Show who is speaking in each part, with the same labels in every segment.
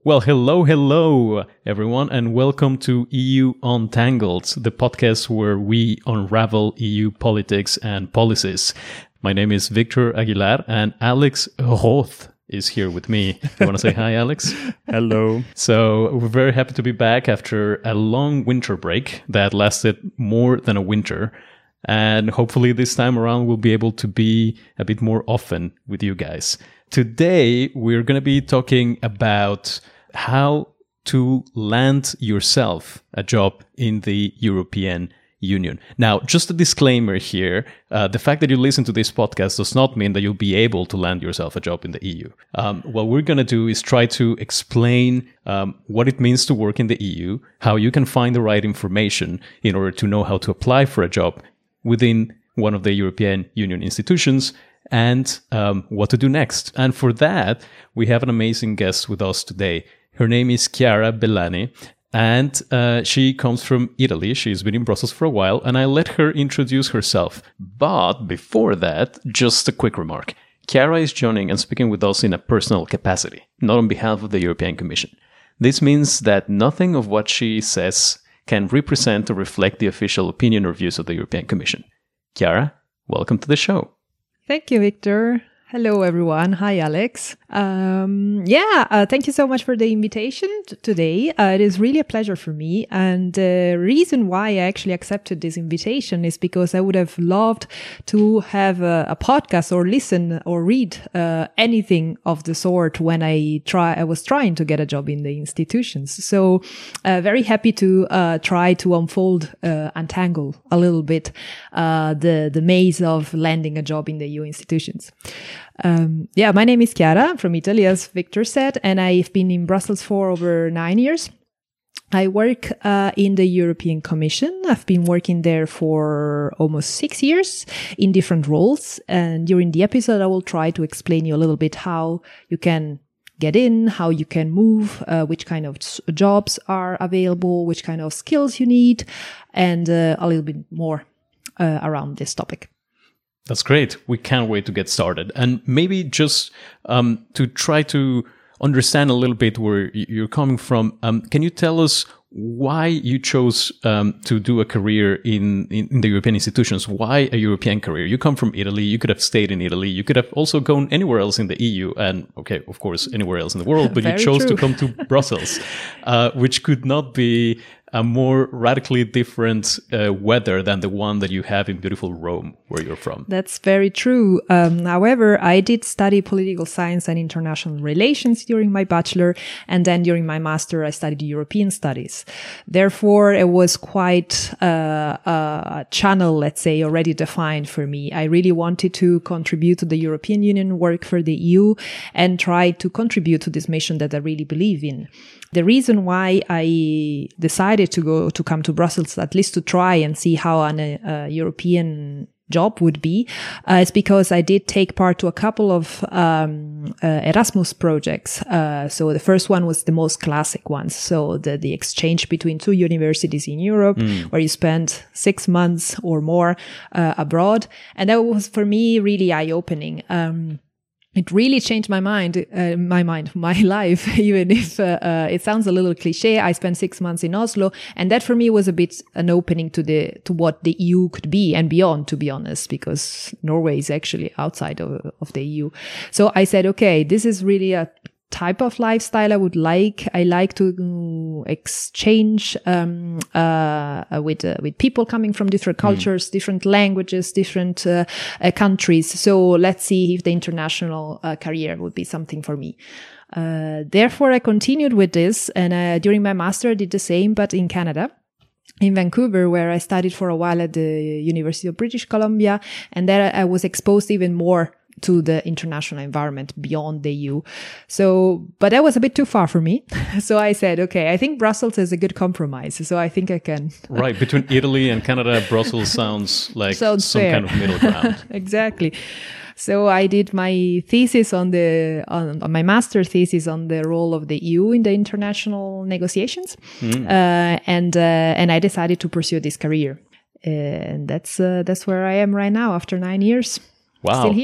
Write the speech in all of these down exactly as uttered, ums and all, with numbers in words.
Speaker 1: Well, hello, hello, everyone, and welcome to E U Untangled, the podcast where we unravel E U politics and policies. My name is Victor Aguilar, and Alex Roth is here with me. You want to say hi, Alex?
Speaker 2: Hello.
Speaker 1: So we're very happy to be back after a long winter break that lasted more than a winter. And hopefully this time around we'll be able to be a bit more often with you guys. Today, we're going to be talking about how to land yourself a job in the European Union. Now, just a disclaimer here. Uh, the fact that you listen to this podcast does not mean that you'll be able to land yourself a job in the E U. Um, what we're going to do is try to explain um, what it means to work in the E U, how you can find the right information in order to know how to apply for a job within one of the European Union institutions, and um, what to do next. And for that, we have an amazing guest with us today. Her name is Chiara Bellani, and uh, she comes from Italy. She's been in Brussels for a while, and I let her introduce herself. But before that, just a quick remark. Chiara is joining and speaking with us in a personal capacity, not on behalf of the European Commission. This means that nothing of what she says can represent or reflect the official opinion or views of the European Commission. Chiara, welcome to the show.
Speaker 3: Thank you, Victor. Hello, everyone. Hi, Alex. Um, yeah, uh, thank you so much for the invitation t- today. Uh, it is really a pleasure for me. And the reason why I actually accepted this invitation is because I would have loved to have a, a podcast or listen or read uh, anything of the sort when I try. I was trying to get a job in the institutions. So uh, very happy to uh, try to unfold, uh, untangle a little bit uh, the, the maze of landing a job in the E U institutions. Um, yeah, my name is Chiara. I'm from Italy, as Victor said, and I've been in Brussels for over nine years. I work uh, in the European Commission. I've been working there for almost six years in different roles. And during the episode, I will try to explain you a little bit how you can get in, how you can move, uh, which kind of jobs are available, which kind of skills you need, and uh, a little bit more uh, around this topic.
Speaker 1: That's great. We can't wait to get started. And maybe just um, to try to understand a little bit where you're coming from, um, can you tell us why you chose um, to do a career in, in, in the European institutions? Why a European career? You come from Italy. You could have stayed in Italy. You could have also gone anywhere else in the E U and, okay, of course, anywhere else in the world, but you chose
Speaker 3: true.
Speaker 1: to come to Brussels, uh, which could not be a more radically different uh, weather than the one that you have in beautiful Rome, where you're from.
Speaker 3: That's very true. Um, however, I did study political science and international relations during my bachelor, and then during my master, I studied European studies. Therefore, it was quite uh, a channel, let's say, already defined for me. I really wanted to contribute to the European Union, work for the E U, and try to contribute to this mission that I really believe in. The reason why I decided to go to come to Brussels, at least to try and see how an, a European job would be, uh, is because I did take part to a couple of um, uh, Erasmus projects. Uh, so the first one was the most classic ones. So the, the exchange between two universities in Europe, mm. where you spend six months or more uh, abroad. And that was, for me, really eye-opening. Um, It really changed my mind, uh, my mind, my life, even if uh, uh, it sounds a little cliche. I spent six months in Oslo, and that for me was a bit an opening to the to what the E U could be and beyond, to be honest, because Norway is actually outside of, of the E U. So I said, okay, this is really a type of lifestyle I would like. I like to uh, exchange um, uh, with uh, with people coming from different cultures, mm. different languages, different uh, uh, countries. So let's see if the international uh, career would be something for me. Uh, therefore, I continued with this, and uh, during my master, I did the same, but in Canada. In Vancouver, where I studied for a while at the University of British Columbia, and there I was exposed even more to the international environment beyond the E U. So, but that was a bit too far for me. So I said, okay, I think Brussels is a good compromise. So I think I can.
Speaker 1: Right. Between Italy and Canada, Brussels sounds like
Speaker 3: sounds
Speaker 1: some
Speaker 3: fair.
Speaker 1: kind of middle ground.
Speaker 3: Exactly. So I did my thesis on the, on, on my master thesis on the role of the E U in the international negotiations. Mm. Uh, and, uh, and I decided to pursue this career. Uh, and that's, uh, that's where I am right now after nine years.
Speaker 1: Wow.
Speaker 3: Still here.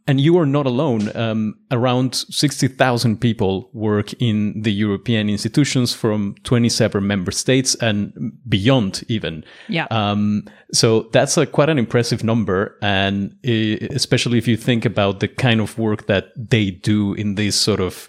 Speaker 1: and you are not alone. Um, around sixty thousand people work in the European institutions from twenty-seven member states and beyond even.
Speaker 3: Yeah.
Speaker 1: Um, so that's a, quite an impressive number. And uh, especially if you think about the kind of work that they do in this sort of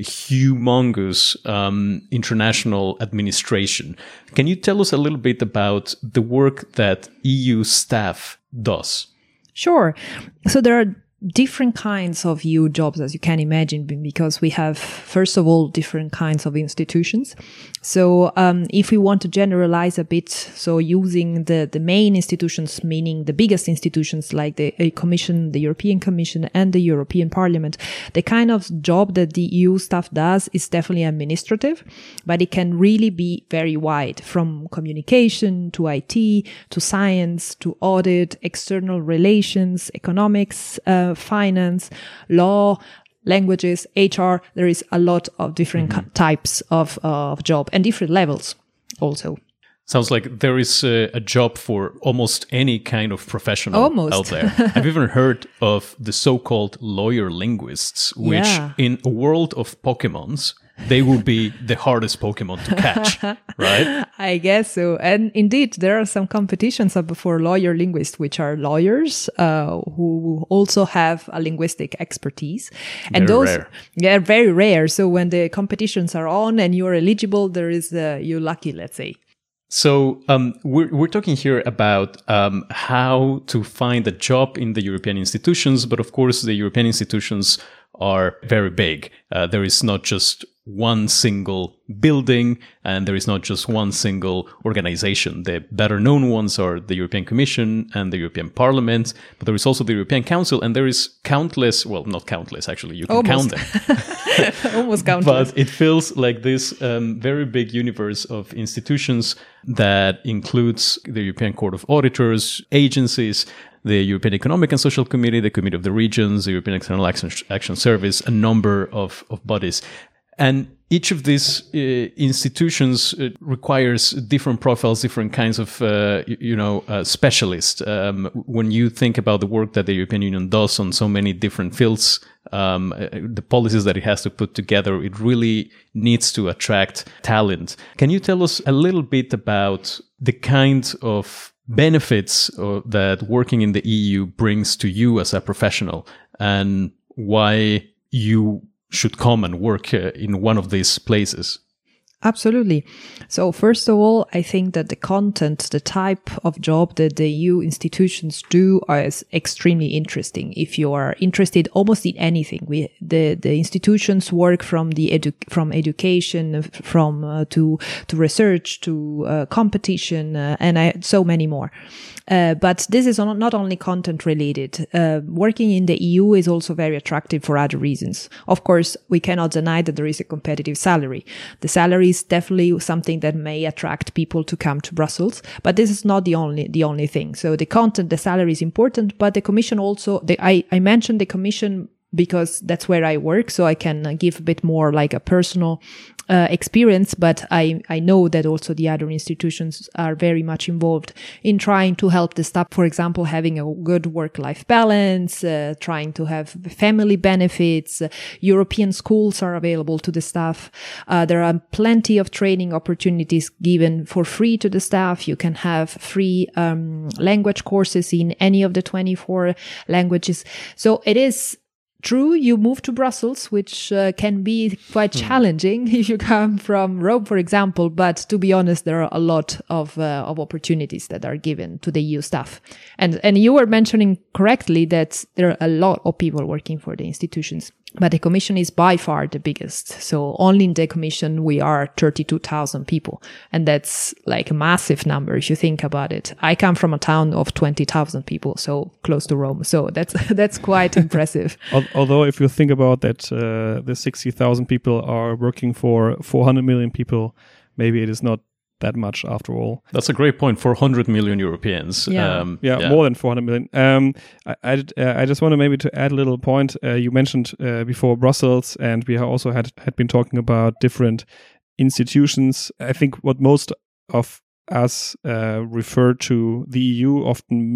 Speaker 1: humongous um, international administration. Can you tell us a little bit about the work that E U staff does?
Speaker 3: Sure. So there are different kinds of E U jobs, as you can imagine, because we have, first of all, different kinds of institutions. So um, if we want to generalize a bit, so using the, the main institutions, meaning the biggest institutions like the uh, Commission, the European Commission and the European Parliament, the kind of job that the E U staff does is definitely administrative, but it can really be very wide, from communication to I T, to science, to audit, external relations, economics, uh, finance, law, languages, H R. There is a lot of different mm-hmm. types of, uh, of job and different levels also.
Speaker 1: Sounds like there is a, a job for almost any kind of professional
Speaker 3: almost.
Speaker 1: out there. I've even heard of the so-called lawyer linguists, which
Speaker 3: yeah.
Speaker 1: in a world of Pokemons, they will be the hardest Pokemon to catch, right?
Speaker 3: I guess so. And indeed, there are some competitions for lawyer linguists, which are lawyers uh, who also have a linguistic expertise. And
Speaker 1: very
Speaker 3: those,
Speaker 1: rare.
Speaker 3: Yeah, very rare. So when the competitions are on and you're eligible, there is uh, you're lucky, let's say.
Speaker 1: So um, we're, we're talking here about um, how to find a job in the European institutions, but of course the European institutions are very big. Uh, there is not just one single building and there is not just one single organization. The better known ones are the European Commission and the European Parliament, but there is also the European Council, and there is countless, well, not countless actually, you can
Speaker 3: Almost.
Speaker 1: count them.
Speaker 3: Almost countless.
Speaker 1: But it feels like this um, very big universe of institutions that includes the European Court of Auditors, agencies, the European Economic and Social Committee, the Committee of the Regions, the European External Action, Action Service, a number of, of bodies. And each of these uh, institutions uh, requires different profiles, different kinds of, uh, you, you know, uh, specialists. Um, when you think about the work that the European Union does on so many different fields, um, uh, the policies that it has to put together, it really needs to attract talent. Can you tell us a little bit about the kind of benefits uh, that working in the E U brings to you as a professional, and why you should come and work uh, in one of these places?
Speaker 3: Absolutely. So first of all, I think that the content, the type of job that the E U institutions do is extremely interesting. If you are interested almost in anything, we, the, the institutions work from the edu- from education, from, uh, to, to research, to, uh, competition, uh, and I, so many more. Uh, but this is not only content related. Uh, working in the E U is also very attractive for other reasons. Of course, we cannot deny that there is a competitive salary. The salary is definitely something that may attract people to come to Brussels, but this is not the only, the only thing. So the content, the salary is important, but the Commission also, the, I, I mentioned the Commission because that's where I work, so I can give a bit more like a personal uh, experience, but I, I know that also the other institutions are very much involved in trying to help the staff, for example, having a good work-life balance, uh, trying to have family benefits. Uh, European schools are available to the staff. Uh, there are plenty of training opportunities given for free to the staff. You can have free um, language courses in any of the twenty-four languages. So it is true, you move to Brussels, which uh, can be quite mm. challenging if you come from Rome, for example. But to be honest, there are a lot of uh, of opportunities that are given to the E U staff. And and you were mentioning correctly that there are a lot of people working for the institutions. But the Commission is by far the biggest. So only in the Commission, we are thirty-two thousand people. And that's like a massive number if you think about it. I come from a town of twenty thousand people, so close to Rome. So that's that's quite impressive.
Speaker 2: Although if you think about that, uh, the sixty thousand people are working for four hundred million people, maybe it is not that much after all.
Speaker 1: That's a great point. four hundred million Europeans.
Speaker 3: Yeah,
Speaker 2: um, yeah, yeah, more than four hundred million. Um, I, I, uh, I just want to maybe to add a little point. Uh, you mentioned uh, before Brussels, and we also had had been talking about different institutions. I think what most of us uh, refer to the E U often means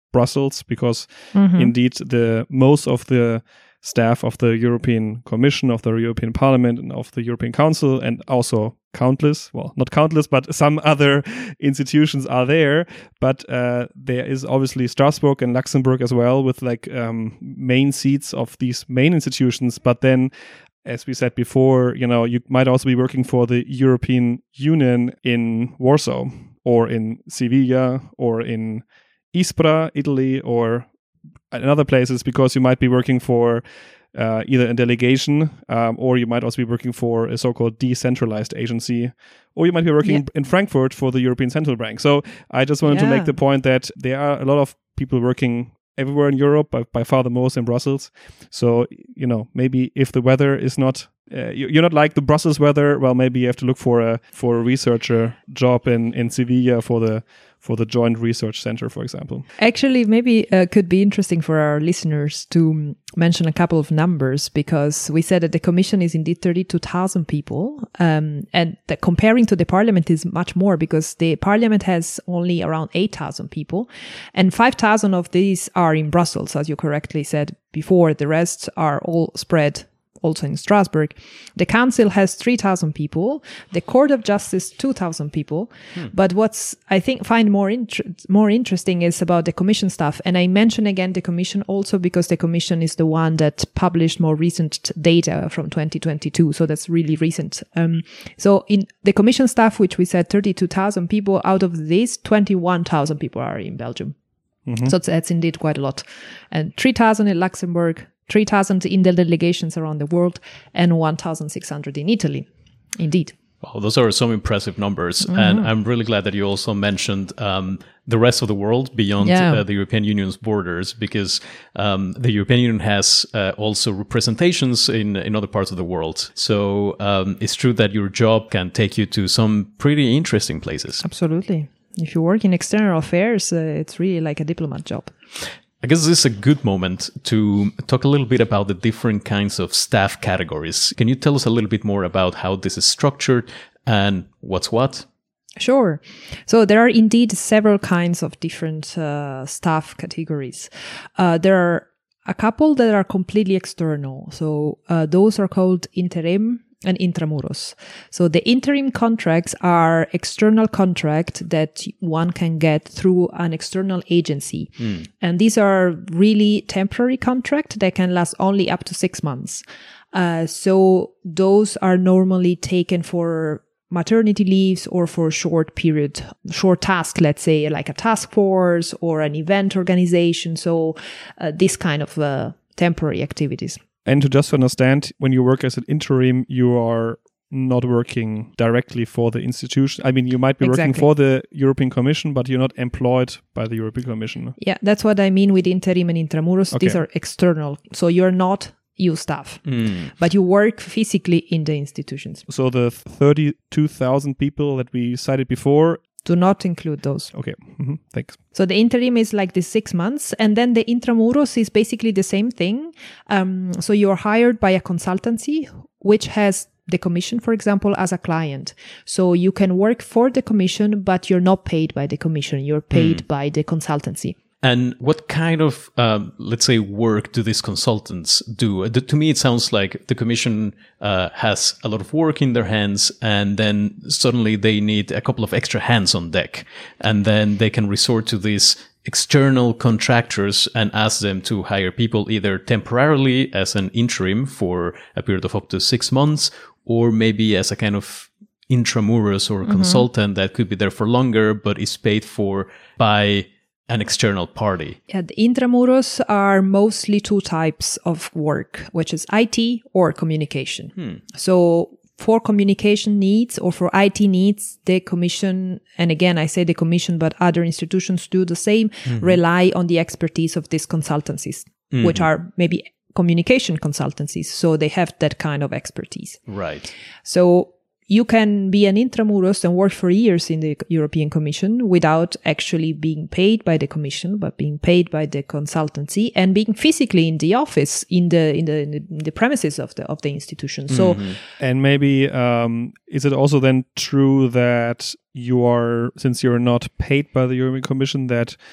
Speaker 2: Brussels, because
Speaker 3: Mhm.
Speaker 2: indeed the most of the staff of the European Commission, of the European Parliament, and of the European Council, and also countless, well, not countless, but some other institutions are there. But uh, there is obviously Strasbourg and Luxembourg as well, with like um, main seats of these main institutions. But then, as we said before, you know, you might also be working for the European Union in Warsaw, or in Sevilla, or in Ispra, Italy, or in other places, because you might be working for uh, either a delegation, um, or you might also be working for a so-called decentralized agency, or you might be working
Speaker 3: Yeah.
Speaker 2: in Frankfurt for the European Central Bank. So I just wanted to
Speaker 3: Yeah.
Speaker 2: make the point that there are a lot of people working everywhere in Europe, but by far the most in Brussels. So, you know, maybe if the weather is not, uh, you- you're not like the Brussels weather, well, maybe you have to look for a for a researcher job in in Sevilla for the for the Joint Research Center, for example.
Speaker 3: Actually, maybe uh, could be interesting for our listeners to um, mention a couple of numbers, because we said that the Commission is indeed thirty-two thousand people, um, and the, comparing to the Parliament is much more, because the Parliament has only around eight thousand people, and five thousand of these are in Brussels, as you correctly said before. The rest are all spread also in Strasbourg. The council has three thousand people, the Court of Justice two thousand people. But what's I think find more inter- more interesting is about the commission staff. And I mention again the commission also because the commission is the one that published more recent data from twenty twenty-two. So that's really recent. Um, so in the commission staff, which we said thirty-two thousand people, out of these twenty-one thousand people are in Belgium. So that's indeed quite a lot. And three thousand in Luxembourg, three thousand in the delegations around the world, and one thousand six hundred in Italy. Indeed.
Speaker 1: Wow, those are some impressive numbers. And I'm really glad that you also mentioned um, the rest of the world beyond
Speaker 3: Yeah.
Speaker 1: uh, the European Union's borders, because um, the European Union has uh, also representations in, in other parts of the world. So um, it's true that your job can take you to some pretty interesting places.
Speaker 3: Absolutely. If you work in external affairs, uh, it's really like a diplomat job.
Speaker 1: I guess this is a good moment to talk a little bit about the different kinds of staff categories. Can you tell us a little bit more about how this is structured and what's what?
Speaker 3: Sure. So there are indeed several kinds of different uh, staff categories. Uh, there are a couple that are completely external. So uh, those are called interim and intramuros. So the interim contracts are external contract that one can get through an external agency. And these are really temporary contract that can last only up to six months. Uh, so those are normally taken for maternity leaves or for short period, short task, let's say like a task force or an event organization. So uh, this kind of uh, temporary activities.
Speaker 2: And to just understand, when you work as an interim, you are not working directly for the institution. I mean, you might be working
Speaker 3: Exactly.
Speaker 2: for the European Commission, but you're not employed by the European Commission.
Speaker 3: Yeah, that's what I mean with interim and intramuros. These
Speaker 2: Okay.
Speaker 3: are external. So you're not E U staff, but you work physically in the institutions.
Speaker 2: So the thirty-two thousand people that we cited before.
Speaker 3: Do not include those.
Speaker 2: Okay, hmm thanks.
Speaker 3: So the interim is like the six months, and then the intramuros is basically the same thing. Um, so you're hired by a consultancy, which has the commission, for example, as a client. So you can work for the commission, but you're not paid by the commission. You're paid by the consultancy.
Speaker 1: And what kind of, um, let's say, work do these consultants do? Uh, To me, it sounds like the Commission uh, has a lot of work in their hands, and then suddenly they need a couple of extra hands on deck. And then they can resort to these external contractors and ask them to hire people either temporarily as an interim for a period of up to six months, or maybe as a kind of intramuros or a consultant that could be there for longer, but is paid for by an external party.
Speaker 3: Yeah, the intramuros are mostly two types of work, which is I T or communication. So for communication needs or for I T needs, the commission, and again, I say the commission, but other institutions do the same, rely on the expertise of these consultancies, which are maybe communication consultancies. So they have that kind of expertise.
Speaker 1: Right.
Speaker 3: So you can be an intramuros and work for years in the European Commission without actually being paid by the Commission, but being paid by the consultancy and being physically in the office, in the in the, in the, in the premises of the of the institution. So,
Speaker 2: And maybe um, is it also then true that you are, since you're not paid by the European Commission, that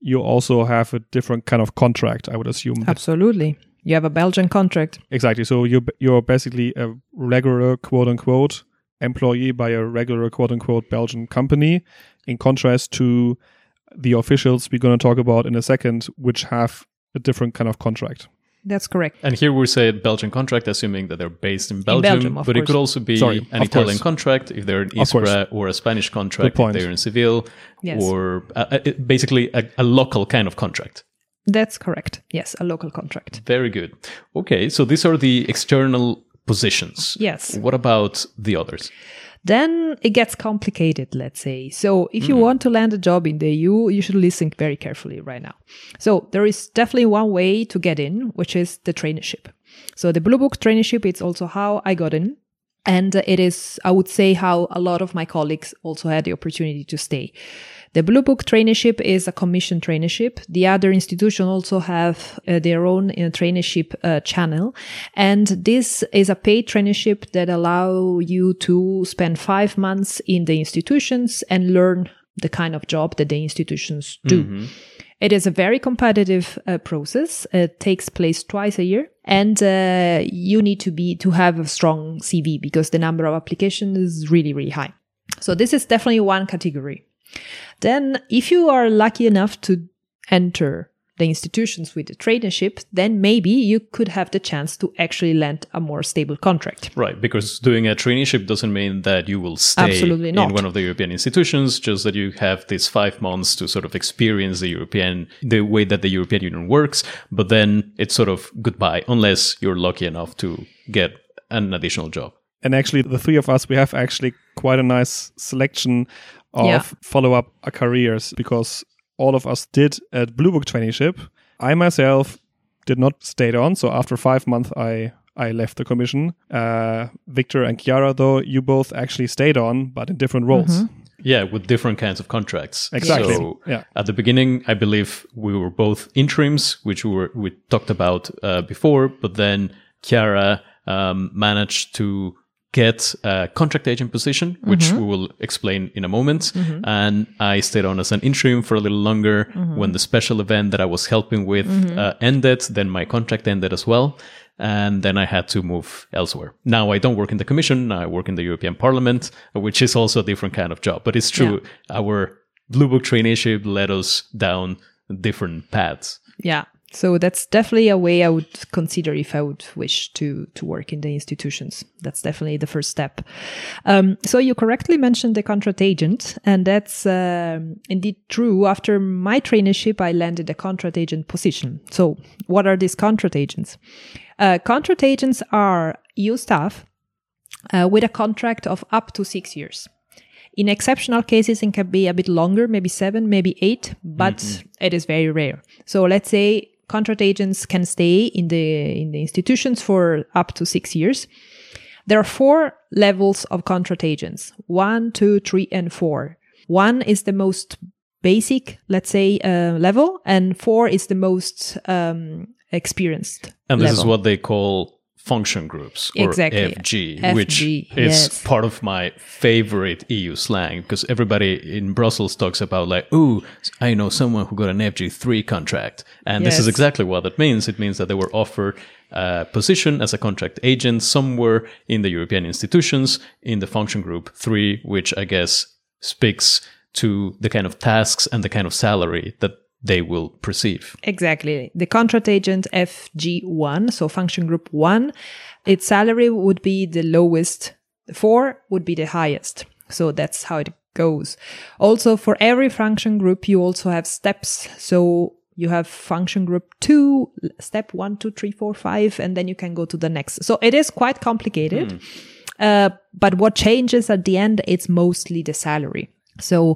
Speaker 2: you also have a different kind of contract, I would assume.
Speaker 3: Absolutely. You have a Belgian contract.
Speaker 2: Exactly. So you you're basically a regular quote unquote employee by a regular quote unquote Belgian company, in contrast to the officials we're going to talk about in a second, which have a different kind of contract.
Speaker 3: That's correct.
Speaker 1: And here we say Belgian contract, assuming that they're based in Belgium,
Speaker 3: in Belgium of
Speaker 1: but
Speaker 3: course.
Speaker 1: it could also be
Speaker 2: Sorry,
Speaker 1: an
Speaker 2: of
Speaker 1: Italian
Speaker 2: course.
Speaker 1: contract if they're in
Speaker 2: Of course.
Speaker 1: Ispra, or a Spanish contract
Speaker 2: point.
Speaker 1: if they're in Seville,
Speaker 3: Yes.
Speaker 1: or uh, uh, basically a, a local kind of contract.
Speaker 3: That's correct. Yes, a local contract.
Speaker 1: Very good. Okay, so these are the external positions.
Speaker 3: Yes.
Speaker 1: What about the others?
Speaker 3: Then it gets complicated, let's say. So if you want to land a job in the E U, you should listen very carefully right now. So there is definitely one way to get in, which is the traineeship. So the Blue Book traineeship, it's also how I got in. And it is, I would say, how a lot of my colleagues also had the opportunity to stay. The Blue Book traineeship is a commission traineeship. The other institutions also have uh, their own uh, traineeship uh, channel. And this is a paid traineeship that allow you to spend five months in the institutions and learn the kind of job that the institutions do. Mm-hmm. It is a very competitive uh, process. It takes place twice a year, and uh, you need to be to have a strong C V because the number of applications is really, really high. So this is definitely one category. Then, if you are lucky enough to enter the institutions with the traineeship, then maybe you could have the chance to actually land a more stable contract.
Speaker 1: Right, because doing a traineeship doesn't mean that you will stay
Speaker 3: Absolutely
Speaker 1: in
Speaker 3: not.
Speaker 1: one of the European institutions, just that you have these five months to sort of experience the European, the way that the European Union works, but then it's sort of goodbye, unless you're lucky enough to get an additional job.
Speaker 2: And actually, the three of us, we have actually quite a nice selection of
Speaker 3: Yeah.
Speaker 2: follow-up careers, because all of us did at Blue Book traineeship. I myself did not stay on, so after five months, I I left the commission. Uh, Victor and Chiara, though, you both actually stayed on, but in different roles.
Speaker 3: Mm-hmm.
Speaker 1: Yeah, with different kinds of contracts.
Speaker 2: Exactly.
Speaker 1: So
Speaker 2: Yeah.
Speaker 1: at the beginning, I believe we were both interims, which we were we talked about uh, before, but then Chiara um, managed to get a contract agent position, which
Speaker 3: Mm-hmm.
Speaker 1: we will explain in a moment. Mm-hmm. And I stayed on as an interim for a little longer. Mm-hmm. When the special event that I was helping with mm-hmm. uh, ended, then my contract ended as well. And then I had to move elsewhere. Now I don't work in the Commission. Now I work in the European Parliament, which is also a different kind of job. But it's true, yeah. Our Blue Book traineeship led us down different paths.
Speaker 3: Yeah. So that's definitely a way I would consider if I would wish to to work in the institutions. That's definitely the first step. Um, so you correctly mentioned the contract agent, and that's um, indeed true. After my traineeship, I landed a contract agent position. So what are these contract agents? Uh, contract agents are E U staff uh, with a contract of up to six years. In exceptional cases, it can be a bit longer, maybe seven, maybe eight, but mm-hmm. it is very rare. So let's say contract agents can stay in the in the institutions for up to six years. There are four levels of contract agents: one, two, three, and four. One is the most basic, let's say, uh, level, and four is the most um, experienced.
Speaker 1: And this
Speaker 3: level.
Speaker 1: is what they call function groups, or
Speaker 3: exactly.
Speaker 1: F G,
Speaker 3: F G,
Speaker 1: which
Speaker 3: yes.
Speaker 1: is part of my favorite E U slang, because everybody in Brussels talks about like, ooh, I know someone who got an F G three contract. And
Speaker 3: yes.
Speaker 1: this is exactly what that means. It means that they were offered a position as a contract agent somewhere in the European institutions in the function group three, which I guess speaks to the kind of tasks and the kind of salary that they will perceive.
Speaker 3: Exactly. The contract agent F G one, so function group one, its salary would be the lowest. The four would be the highest. So that's how it goes. Also, for every function group, you also have steps. So you have function group two, step one, two, three, four, five, and then you can go to the next. So it is quite complicated. Mm. Uh, but what changes at the end, it's mostly the salary. So,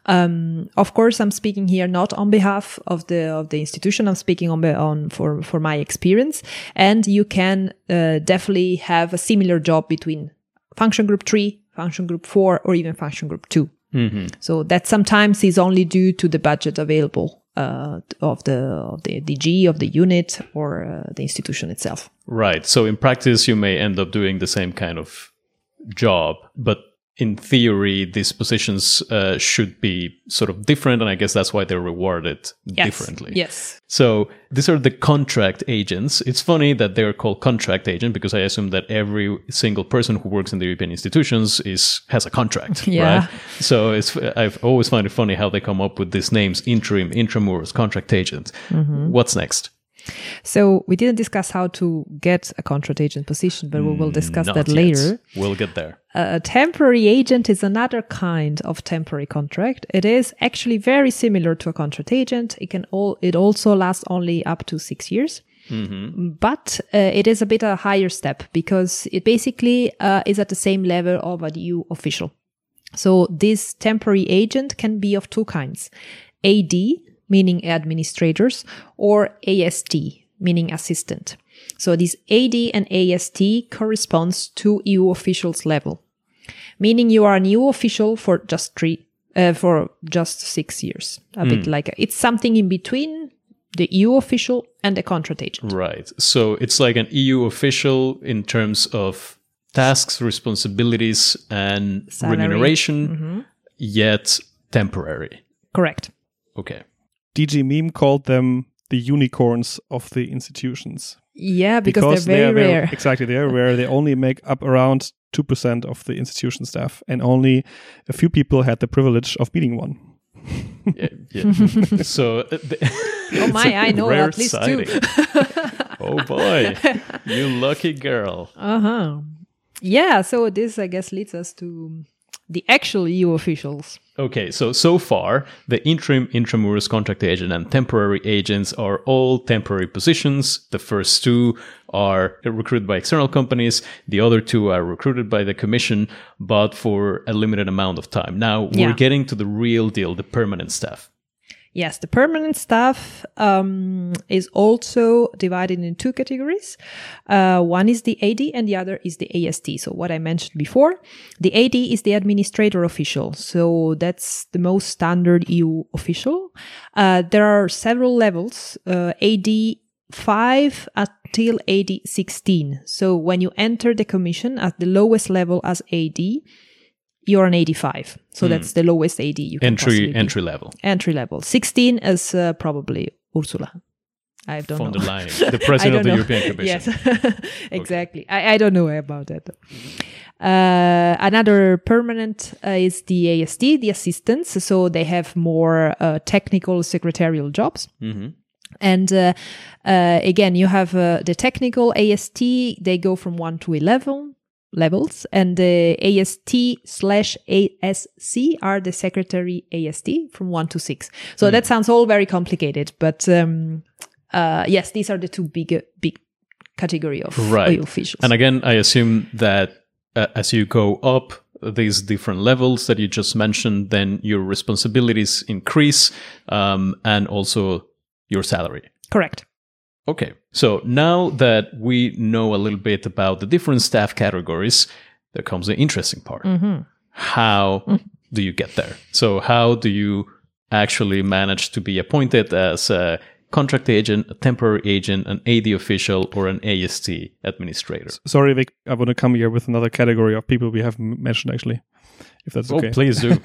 Speaker 3: um, of course, I'm speaking here not on behalf of the of the institution. I'm speaking on on for for my experience, and you can uh, definitely have a similar job between function group three, function group four, or even function group two. Mm-hmm. So that sometimes is only due to the budget available uh, of the of the D G, of the unit, or uh, the institution itself.
Speaker 1: Right. So in practice, you may end up doing the same kind of job, but in theory, these positions uh, should be sort of different, and I guess that's why they're rewarded
Speaker 3: yes.
Speaker 1: differently.
Speaker 3: Yes.
Speaker 1: So these are the contract agents. It's funny that they're called contract agent because I assume that every single person who works in the European institutions is has a contract,
Speaker 3: yeah.
Speaker 1: right? So it's I've always found it funny how they come up with these names: interim, intramuros, contract agent. Mm-hmm. What's next?
Speaker 3: So we didn't discuss how to get a contract agent position, but we will discuss
Speaker 1: Not
Speaker 3: that
Speaker 1: yet.
Speaker 3: later.
Speaker 1: We'll get there.
Speaker 3: A temporary agent is another kind of temporary contract. It is actually very similar to a contract agent. It can all, it also lasts only up to six years. Mm-hmm. But uh, it is a bit a higher step because it basically uh, is at the same level of an E U official. So this temporary agent can be of two kinds. A D, meaning administrators, or A S T, meaning assistant. So this A D and A S T corresponds to E U officials level, meaning you are an E U official for just three, uh, for just six years. A mm. bit like a, it's something in between the E U official and the contract agent.
Speaker 1: Right. So it's like an E U official in terms of tasks, responsibilities, and
Speaker 3: Salary.
Speaker 1: remuneration,
Speaker 3: Mm-hmm.
Speaker 1: yet temporary.
Speaker 3: Correct.
Speaker 1: Okay.
Speaker 2: D G Meme called them the unicorns of the institutions.
Speaker 3: Yeah, because,
Speaker 2: because
Speaker 3: they're very
Speaker 2: they are
Speaker 3: rare.
Speaker 2: Very, exactly, they are rare. They only make up around two percent of the institution staff, and only a few people had the privilege of meeting one.
Speaker 1: yeah, yeah. So, uh, the,
Speaker 3: oh my, I know
Speaker 1: rare
Speaker 3: at least
Speaker 1: sighting.
Speaker 3: two.
Speaker 1: Oh boy, you lucky girl.
Speaker 3: Uh-huh. Yeah, so this, I guess, leads us to the actual E U officials.
Speaker 1: Okay, so so far, the interim, intramuros, contract agent, and temporary agents are all temporary positions. The first two are recruited by external companies. The other two are recruited by the commission, but for a limited amount of time. Now, we're
Speaker 3: Yeah.
Speaker 1: getting to the real deal, the permanent staff.
Speaker 3: Yes, the permanent staff um, is also divided in two categories. Uh, one is the A D and the other is the A S T. So what I mentioned before, the A D is the administrator official. So that's the most standard E U official. Uh, there are several levels, uh, A D five until A D sixteen. So when you enter the commission at the lowest level as A D, you're an eighty-five. So mm. that's the lowest A D you can
Speaker 1: Entry entry level.
Speaker 3: Entry level. sixteen is uh, probably Ursula. I don't
Speaker 1: Von
Speaker 3: know.
Speaker 1: der Leyen, the president of the
Speaker 3: know.
Speaker 1: European Commission.
Speaker 3: Yes, exactly. Okay. I, I don't know about that. Uh, another permanent uh, is the A S T, the assistants. So they have more uh, technical secretarial jobs. Mm-hmm. And uh, uh, again, you have uh, the technical A S T. They go from one to eleven levels, and the A S T slash A S C are the secretary A S T from one to six. So mm. that sounds all very complicated, but um, uh, yes, these are the two big, big category of
Speaker 1: right.
Speaker 3: officials.
Speaker 1: And again, I assume that uh, as you go up these different levels that you just mentioned, then your responsibilities increase, um, and also your salary.
Speaker 3: Correct.
Speaker 1: Okay, so now that we know a little bit about the different staff categories, there comes the interesting part. Mm-hmm. How mm-hmm. do you get there? So how do you actually manage to be appointed as a contract agent, a temporary agent, an A D official, or an A S T administrator?
Speaker 2: Sorry, Vic, I want to come here with another category of people we haven't mentioned, actually, if that's okay.
Speaker 1: Oh, please do.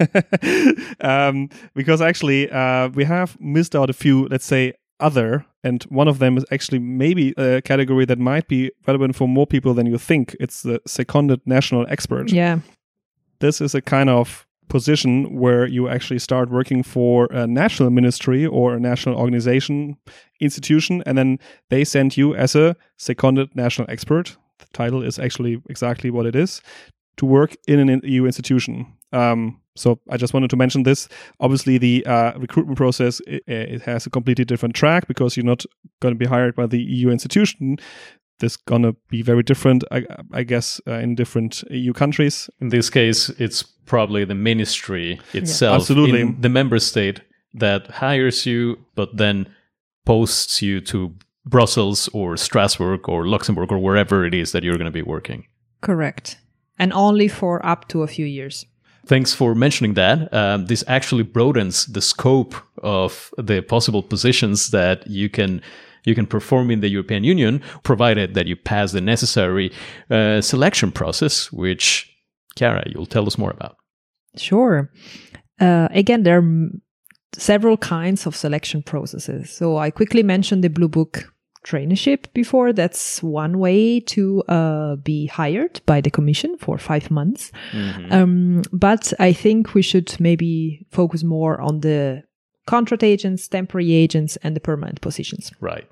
Speaker 2: um, because actually, uh, we have missed out a few, let's say, other, and one of them is actually maybe a category that might be relevant for more people than you think. It's the seconded national expert.
Speaker 3: Yeah.
Speaker 2: This is a kind of position where you actually start working for a national ministry or a national organization, institution, and then they send you as a seconded national expert. The title is actually exactly what it is, to work in an E U institution. Um, so I just wanted to mention this. Obviously, the uh, recruitment process, it, it has a completely different track because you're not going to be hired by the E U institution. This is going to be very different, I, I guess, uh, in different E U countries.
Speaker 1: In this case, it's probably the ministry itself,
Speaker 2: yeah, absolutely.
Speaker 1: in the member state that hires you, but then posts you to Brussels or Strasbourg or Luxembourg or wherever it is that you're going to be working.
Speaker 3: Correct. And only for up to a few years.
Speaker 1: Thanks for mentioning that. Um, this actually broadens the scope of the possible positions that you can you can perform in the European Union, provided that you pass the necessary uh, selection process, which Chiara, you'll tell us more about.
Speaker 3: Sure. Uh, again, there are m- several kinds of selection processes. So I quickly mentioned the Blue Book traineeship before. That's one way to uh, be hired by the Commission for five months. Mm-hmm. Um, but I think we should maybe focus more on the contract agents, temporary agents, and the permanent positions.
Speaker 1: Right.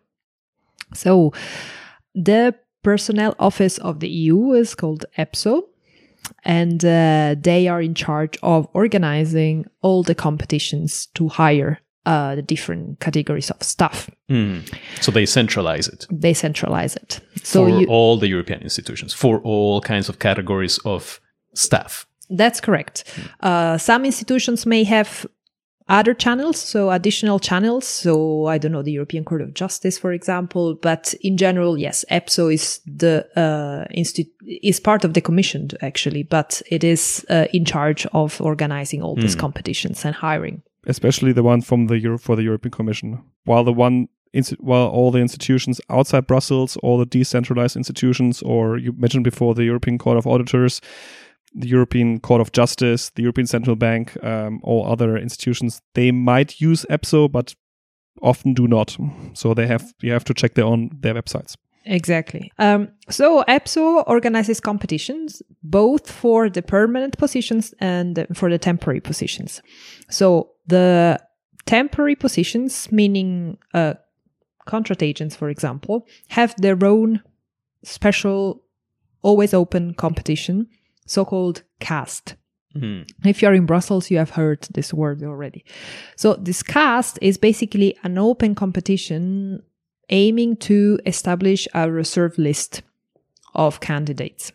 Speaker 3: So the personnel office of the E U is called EPSO. And uh, they are in charge of organizing all the competitions to hire uh, the different categories of staff.
Speaker 1: Mm. So they centralize it.
Speaker 3: They centralize it. So
Speaker 1: for
Speaker 3: you,
Speaker 1: all the European institutions, for all kinds of categories of staff.
Speaker 3: That's correct. Mm. Uh, some institutions may have other channels, so additional channels. So I don't know, the European Court of Justice, for example. But in general, yes, EPSO is the uh, institu- is part of the Commission actually, but it is uh, in charge of organizing all these mm. competitions and hiring.
Speaker 2: Especially the one from the Euro- for the European Commission, while the one insti- while all the institutions outside Brussels, all the decentralized institutions, or you mentioned before the European Court of Auditors, the European Court of Justice, the European Central Bank, um, all other institutions, they might use EPSO, but often do not. So they have you have to check their own their websites.
Speaker 3: Exactly. Um, so EPSO organizes competitions both for the permanent positions and for the temporary positions. So the temporary positions, meaning uh, contract agents, for example, have their own special, always open competition, so-called cast. Mm-hmm. If you're in Brussels, you have heard this word already. So this cast is basically an open competition aiming to establish a reserve list of candidates.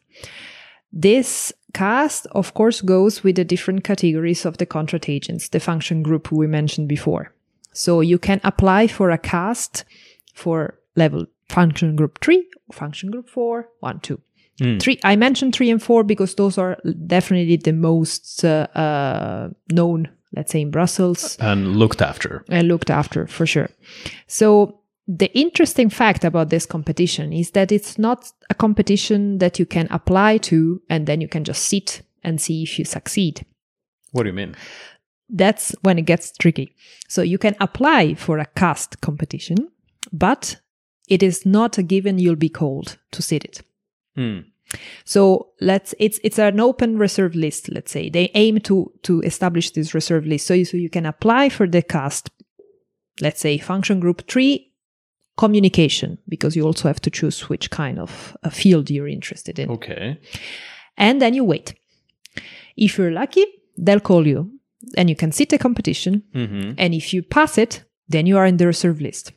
Speaker 3: This cast, of course, goes with the different categories of the contract agents, the function group we mentioned before. So you can apply for a cast for level function group three, function group four, one, two. Mm. Three. I mentioned three and four because those are definitely the most uh, uh, known, let's say, in Brussels.
Speaker 1: And looked after.
Speaker 3: And looked after, for sure. So the interesting fact about this competition is that it's not a competition that you can apply to and then you can just sit and see if you succeed.
Speaker 1: What do you mean?
Speaker 3: That's when it gets tricky. So you can apply for a cast competition, but it is not a given you'll be called to sit it. Mm. So let's it's it's an open reserve list. Let's say they aim to to establish this reserve list. So you, so you can apply for the cast. Let's say function group three, communication, because you also have to choose which kind of a field you're interested in.
Speaker 1: Okay.
Speaker 3: And then you wait. If you're lucky, they'll call you, and you can sit a competition. Mm-hmm. And if you pass it, then you are in the reserve list.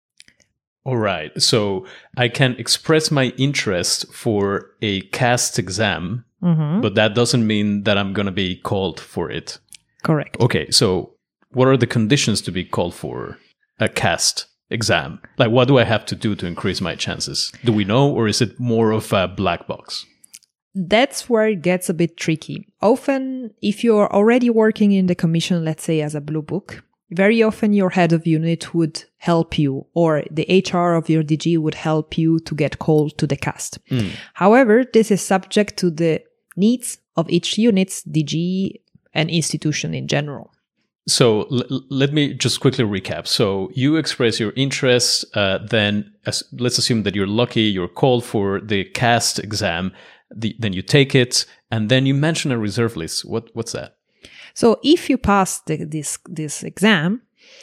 Speaker 1: All right. So I can express my interest for a cast exam, mm-hmm. but that doesn't mean that I'm going to be called for it.
Speaker 3: Correct.
Speaker 1: Okay. So what are the conditions to be called for a cast exam? Like, what do I have to do to increase my chances? Do we know, or is it more of a black box?
Speaker 3: That's where it gets a bit tricky. Often, if you're already working in the Commission, let's say as a Blue Book, very often your head of unit would help you, or the H R of your D G would help you to get called to the cast. Mm. However, this is subject to the needs of each unit's D G and institution in general.
Speaker 1: So l- let me just quickly recap. So you express your interest, uh, then as, let's assume that you're lucky, you're called for the cast exam, the, then you take it, and then you mention a reserve list. What What's that?
Speaker 3: So if you pass the, this this exam,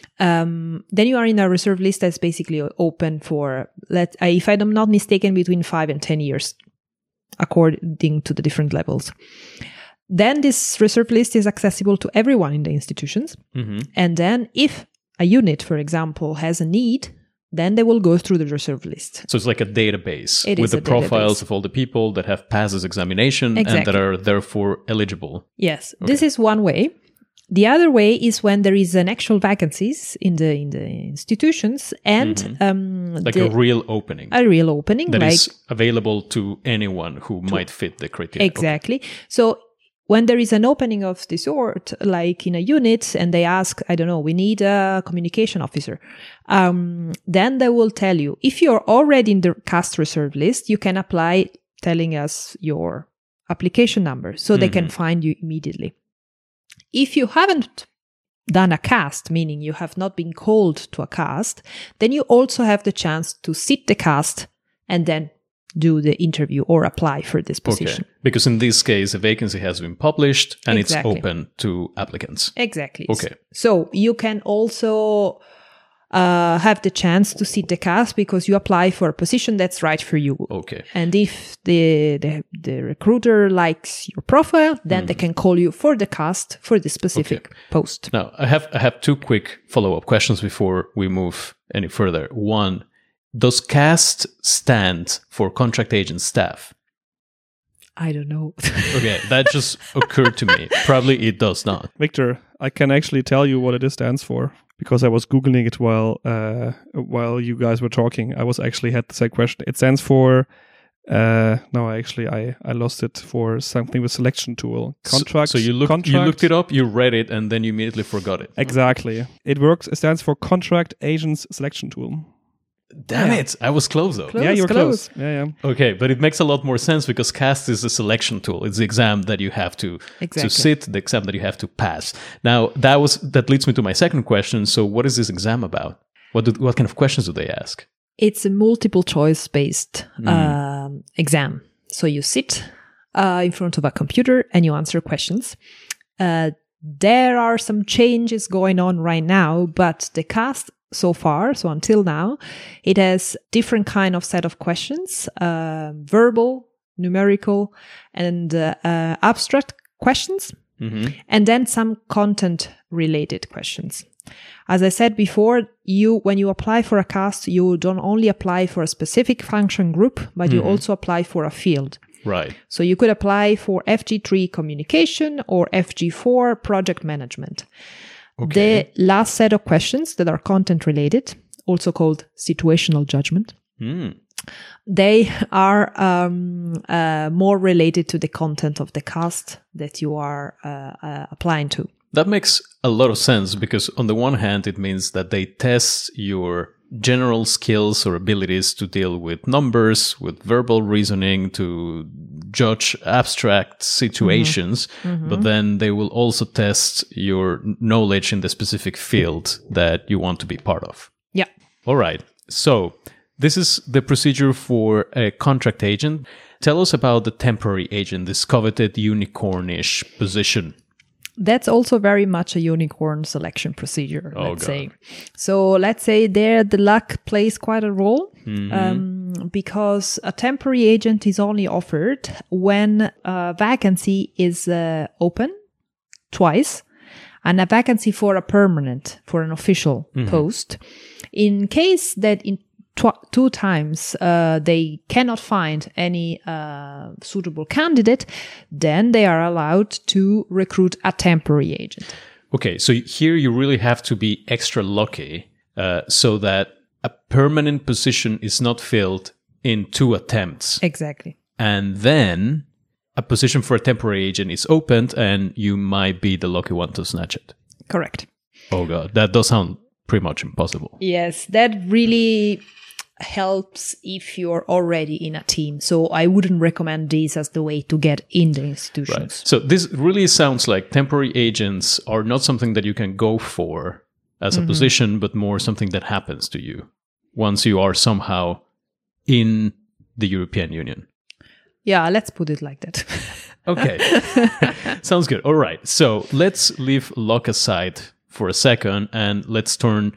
Speaker 3: um, then you are in a reserve list that's basically open for, let uh, if I'm not mistaken, between five and ten years, according to the different levels. Then this reserve list is accessible to everyone in the institutions. Mm-hmm. And then if a unit, for example, has a need, then they will go through the reserve list.
Speaker 1: So it's like a database
Speaker 3: it
Speaker 1: with the profiles
Speaker 3: database.
Speaker 1: of all the people that have passed this examination exactly. and that are therefore eligible.
Speaker 3: Yes,
Speaker 1: okay.
Speaker 3: This is one way. The other way is when there is an actual vacancies in the in the institutions and
Speaker 1: mm-hmm.
Speaker 3: um,
Speaker 1: like
Speaker 3: the,
Speaker 1: a real opening,
Speaker 3: a real opening
Speaker 1: that
Speaker 3: like,
Speaker 1: is available to anyone who to, might fit the criteria.
Speaker 3: Exactly.
Speaker 1: Okay.
Speaker 3: So when there is an opening of this sort, like in a unit, and they ask, I don't know, we need a communication officer, um, then they will tell you, if you're already in the cast reserve list, you can apply telling us your application number, so they can find you immediately. If you haven't done a cast, meaning you have not been called to a cast, then you also have the chance to sit the cast and then do the interview or apply for this position.
Speaker 1: Okay. Because in this case, a vacancy has been published and
Speaker 3: Exactly.
Speaker 1: it's open to applicants.
Speaker 3: Exactly.
Speaker 1: Okay.
Speaker 3: So you can also uh, have the chance to sit the cast because you apply for a position that's right for you.
Speaker 1: Okay.
Speaker 3: And if the, the the recruiter likes your profile, then mm. they can call you for the cast for the specific
Speaker 1: okay.
Speaker 3: post.
Speaker 1: Now, I have I have two quick follow-up questions before we move any further. One, does CAST stand for contract agent staff?
Speaker 3: I don't know.
Speaker 1: Okay, that just occurred to me. Probably it does not.
Speaker 2: Victor, I can actually tell you what it stands for because I was Googling it while uh, while you guys were talking. I was actually had the same question. It stands for, uh, no, actually I, I lost it for something with selection tool. Contract.
Speaker 1: So, so you, look,
Speaker 2: contract,
Speaker 1: you looked it up, you read it, and then you immediately forgot it.
Speaker 2: Exactly. It works. It stands for Contract Agents Selection Tool.
Speaker 1: Damn
Speaker 3: Yeah.
Speaker 1: it! I was close though.
Speaker 3: Close.
Speaker 2: yeah, you were
Speaker 3: close.
Speaker 2: close. Yeah, yeah.
Speaker 1: Okay, but it makes a lot more sense because CAST is a selection tool. It's the exam that you have to
Speaker 3: Exactly.
Speaker 1: to sit, the exam that you have to pass. Now that was that leads me to my second question. So, what is this exam about? What do, what kind of questions do they ask?
Speaker 3: It's a multiple choice based um, exam. So you sit uh, in front of a computer and you answer questions. Uh, there are some changes going on right now, but the CAST so far, so until now, it has different kind of set of questions, uh, verbal, numerical, and uh, uh, abstract questions,
Speaker 1: Mm-hmm.
Speaker 3: and then some content related questions. As I said before, you when you apply for a CAST, you don't only apply for a specific function group, but you also apply for a field.
Speaker 1: Right.
Speaker 3: So you could apply for F G three communication or F G four project management.
Speaker 1: Okay.
Speaker 3: The last set of questions that are content related, also called situational judgment,
Speaker 1: Mm.
Speaker 3: they are um, uh, more related to the content of the CAST that you are uh, uh, applying to.
Speaker 1: That makes a lot of sense because on the one hand, it means that they test your general skills or abilities to deal with numbers, with verbal reasoning, to judge abstract situations,
Speaker 3: Mm-hmm.
Speaker 1: but then they will also test your knowledge in the specific field that you want to be part of.
Speaker 3: Yeah.
Speaker 1: All right. So this is the procedure for a contract agent. Tell us about the temporary agent, this coveted unicornish position.
Speaker 3: That's also very much a unicorn selection procedure,
Speaker 1: Oh,
Speaker 3: let's
Speaker 1: God.
Speaker 3: say. So let's say there the luck plays quite a role
Speaker 1: Mm-hmm.
Speaker 3: um, because a temporary agent is only offered when a vacancy is uh, open twice and a vacancy for a permanent, for an official
Speaker 1: Mm-hmm.
Speaker 3: post. In case that in tw- two times uh, they cannot find any uh, suitable candidate, then they are allowed to recruit a temporary agent.
Speaker 1: Okay, so here you really have to be extra lucky uh, so that a permanent position is not filled in two attempts.
Speaker 3: Exactly.
Speaker 1: And then a position for a temporary agent is opened and you might be the lucky one to snatch it.
Speaker 3: Correct.
Speaker 1: Oh, God, that does sound pretty much impossible.
Speaker 3: Yes, that really helps if you're already in a team. So I wouldn't recommend this as the way to get in the institutions.
Speaker 1: Right. So this really sounds like temporary agents are not something that you can go for as a
Speaker 3: Mm-hmm.
Speaker 1: position, but more something that happens to you once you are somehow in the European Union.
Speaker 3: Yeah, let's put it like that.
Speaker 1: Okay. Sounds good. All right. So let's leave luck aside for a second and let's turn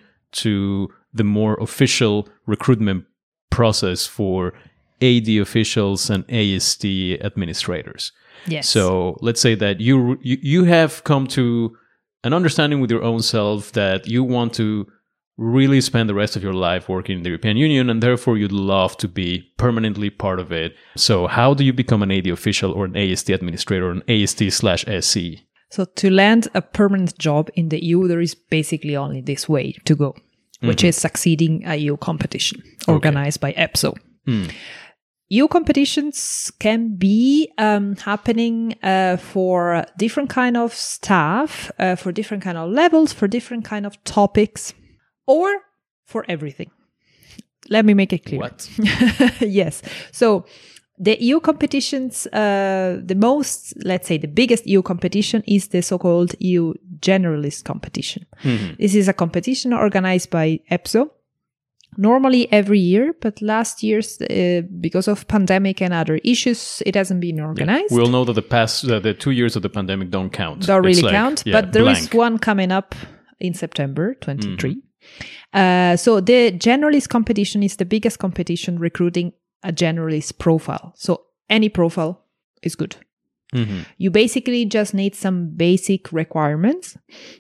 Speaker 1: to the more official recruitment process for A D officials and A S T administrators.
Speaker 3: Yes.
Speaker 1: So let's say that you, you you have come to an understanding with your own self that you want to really spend the rest of your life working in the European Union, and therefore you'd love to be permanently part of it. So how do you become an A D official or an A S T administrator or an A S T slash S C?
Speaker 3: So to land a permanent job in the E U, there is basically only this way to go, which is succeeding a E U competition organized by EPSO.
Speaker 1: Mm.
Speaker 3: E U competitions can be um, happening uh, for different kind of staff, uh, for different kind of levels, for different kind of topics, or for everything. Let me make it clear.
Speaker 1: What?
Speaker 3: Yes. So The E U competitions, uh, the most, let's say the biggest E U competition is the so-called E U generalist competition. Mm-hmm. This is a competition organized by EPSO, normally every year, but last year's, uh, because of pandemic and other issues, it hasn't been organized.
Speaker 1: Yeah. We all know that the past, uh, the two years of the pandemic don't count.
Speaker 3: Don't really
Speaker 1: like,
Speaker 3: count,
Speaker 1: yeah,
Speaker 3: but there
Speaker 1: blank.
Speaker 3: is one coming up in September twenty-three. Mm-hmm. Uh, so the generalist competition is the biggest competition recruiting a generalist profile. So any profile is good. Mm-hmm. You basically just need some basic requirements,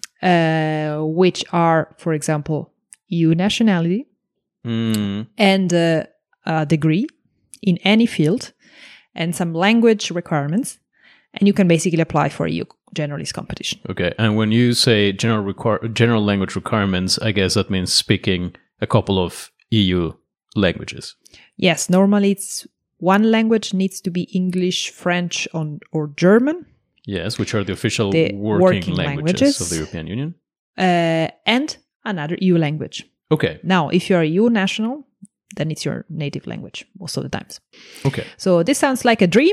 Speaker 3: uh, which are, for example, E U nationality mm. and uh, a degree in any field and some language requirements. And you can basically apply for a E U generalist competition.
Speaker 1: Okay. And when you say general require general language requirements, I guess that means speaking a couple of E U languages.
Speaker 3: Yes, normally it's one language needs to be English, French, on, or German.
Speaker 1: Yes, which are the official
Speaker 3: the
Speaker 1: working,
Speaker 3: working
Speaker 1: languages,
Speaker 3: languages
Speaker 1: of the European Union.
Speaker 3: Uh, and another E U language.
Speaker 1: Okay.
Speaker 3: Now, if you're a E U national, then it's your native language most of the times.
Speaker 1: Okay.
Speaker 3: So this sounds like a dream,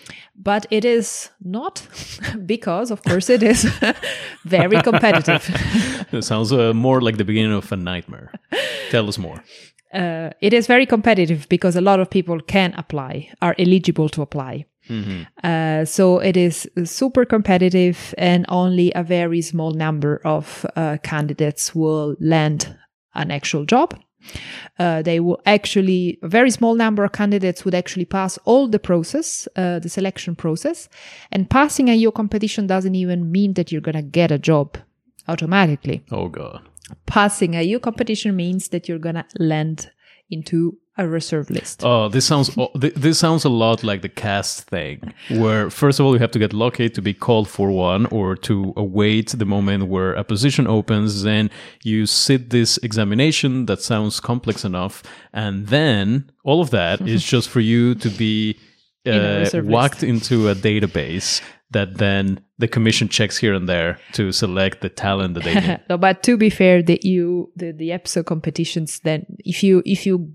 Speaker 3: but it is not, because, of course, it is very competitive.
Speaker 1: It sounds uh, more like the beginning of a nightmare. Tell us more.
Speaker 3: Uh, it is very competitive because a lot of people can apply, are eligible to apply. Mm-hmm. Uh, so it is super competitive, and only a very small number of uh, candidates will land an actual job. Uh, they will actually, a very small number of candidates would actually pass all the process, uh, the selection process. And passing a E U competition doesn't even mean that you're going to get a job automatically.
Speaker 1: Oh, God.
Speaker 3: Passing a E U competition means that you're going to land into a reserve list.
Speaker 1: Oh, this sounds this sounds a lot like the cast thing, where first of all you have to get lucky to be called for one, or to await the moment where a position opens. Then you sit this examination that sounds complex enough, and then all of that is just for you to be uh, whacked into a database that then the commission checks here and there to select the talent that they need.
Speaker 3: No, but to be fair, the E U, the, the EPSO competitions, then if you if you